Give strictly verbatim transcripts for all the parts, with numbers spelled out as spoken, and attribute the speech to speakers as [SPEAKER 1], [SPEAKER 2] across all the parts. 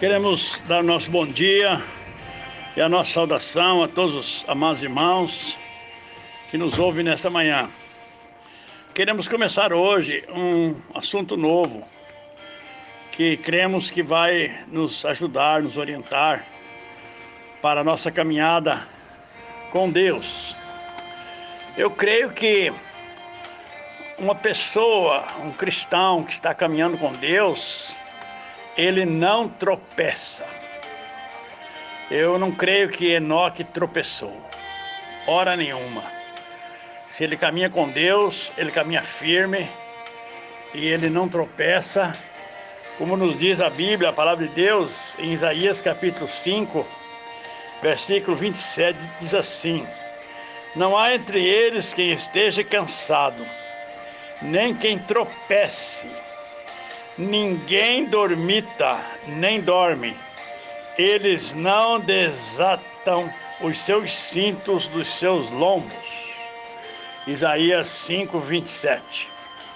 [SPEAKER 1] Queremos dar o nosso bom dia e a nossa saudação a todos os amados irmãos que nos ouvem nesta manhã. Queremos começar hoje um assunto novo que cremos que vai nos ajudar, nos orientar para a nossa caminhada com Deus. Eu creio que uma pessoa, um cristão que está caminhando com Deus, ele não tropeça. Eu não creio que Enoque tropeçou, hora nenhuma. Se ele caminha com Deus, ele caminha firme e ele não tropeça. Como nos diz a Bíblia, a palavra de Deus, em Isaías capítulo cinco, versículo vinte e sete, diz assim: não há entre eles quem esteja cansado, nem quem tropece. Ninguém dormita, nem dorme. Eles não desatam os seus cintos dos seus lombos. Isaías cinco, vinte e sete.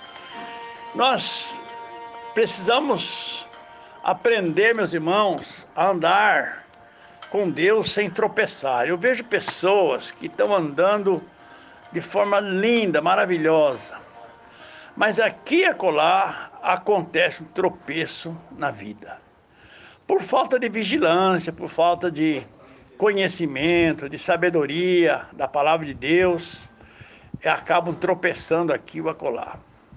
[SPEAKER 1] Nós precisamos aprender, meus irmãos, a andar com Deus sem tropeçar. Eu vejo pessoas que estão andando de forma linda, maravilhosa, mas aqui e acolá acontece um tropeço na vida. Por falta de vigilância, por falta de conhecimento, de sabedoria da palavra de Deus, acabam tropeçando aqui ou acolá.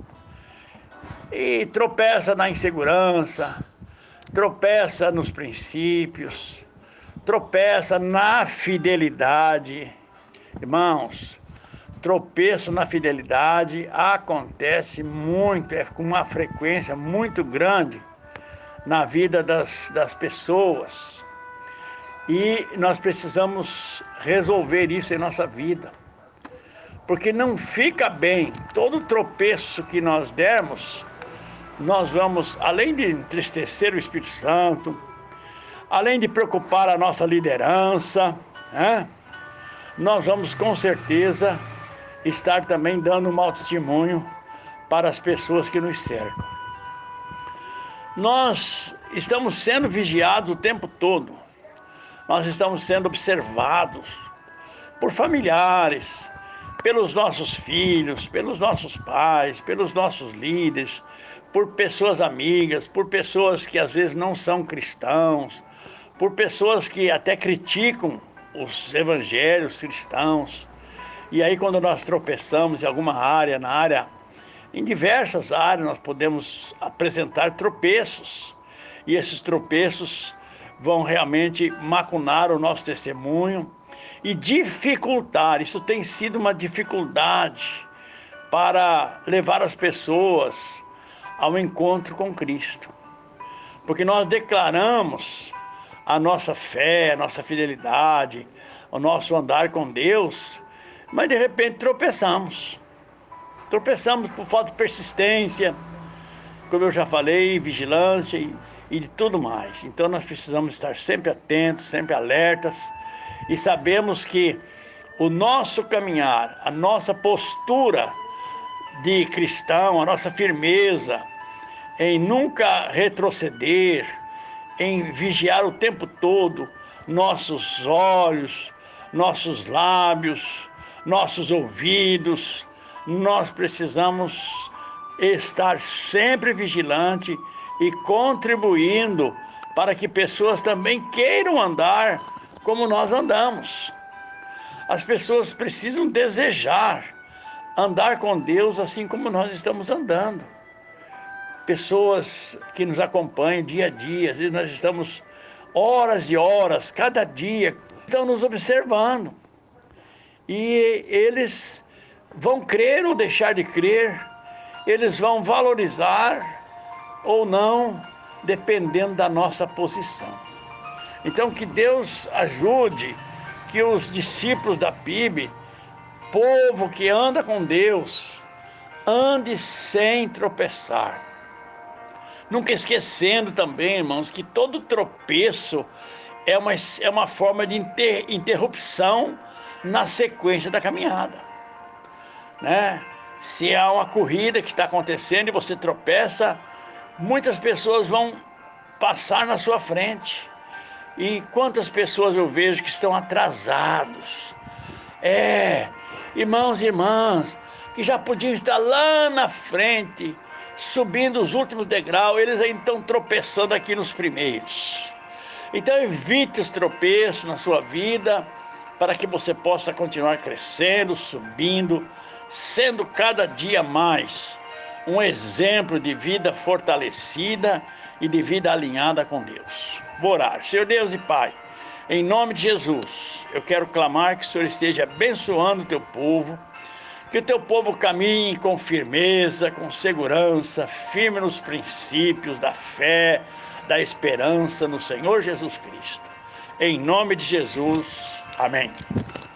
[SPEAKER 1] E tropeça na insegurança, tropeça nos princípios, tropeça na fidelidade. Irmãos, tropeço na fidelidade acontece muito, é com uma frequência muito grande na vida das, das pessoas. E nós precisamos resolver isso em nossa vida. Porque não fica bem, todo tropeço que nós dermos, nós vamos, além de entristecer o Espírito Santo, além de preocupar a nossa liderança, né, nós vamos com certeza estar também dando um mau testemunho para as pessoas que nos cercam. Nós estamos sendo vigiados o tempo todo. Nós estamos sendo observados por familiares, pelos nossos filhos, pelos nossos pais, pelos nossos líderes, por pessoas amigas, por pessoas que às vezes não são cristãos, por pessoas que até criticam os evangelhos cristãos. E aí, quando nós tropeçamos em alguma área, na área, em diversas áreas, nós podemos apresentar tropeços. E esses tropeços vão realmente macular o nosso testemunho e dificultar. Isso tem sido uma dificuldade para levar as pessoas ao encontro com Cristo. Porque nós declaramos a nossa fé, a nossa fidelidade, o nosso andar com Deus, mas de repente tropeçamos. Tropeçamos por falta de persistência, como eu já falei, vigilância e, e de tudo mais. Então nós precisamos estar sempre atentos, sempre alertas, e sabemos que o nosso caminhar, a nossa postura de cristão, a nossa firmeza em nunca retroceder, em vigiar o tempo todo nossos olhos, nossos lábios, nossos ouvidos, nós precisamos estar sempre vigilante e contribuindo para que pessoas também queiram andar como nós andamos. As pessoas precisam desejar andar com Deus assim como nós estamos andando. Pessoas que nos acompanham dia a dia, às vezes nós estamos horas e horas, cada dia, estão nos observando. E eles vão crer ou deixar de crer, eles vão valorizar ou não, dependendo da nossa posição. Então que Deus ajude que os discípulos da P I B, povo que anda com Deus, ande sem tropeçar. Nunca esquecendo também, irmãos, que todo tropeço é uma, é uma forma de inter, interrupção na sequência da caminhada, né? Se há uma corrida que está acontecendo e você tropeça, muitas pessoas vão passar na sua frente. E quantas pessoas eu vejo que estão atrasados. É, irmãos e irmãs, que já podiam estar lá na frente, subindo os últimos degraus, eles ainda estão tropeçando aqui nos primeiros. Então evite os tropeços na sua vida, para que você possa continuar crescendo, subindo, sendo cada dia mais um exemplo de vida fortalecida e de vida alinhada com Deus. Vou orar. Senhor Deus e Pai, em nome de Jesus, eu quero clamar que o Senhor esteja abençoando o teu povo, que o teu povo caminhe com firmeza, com segurança, firme nos princípios da fé, da esperança no Senhor Jesus Cristo. Em nome de Jesus, amém.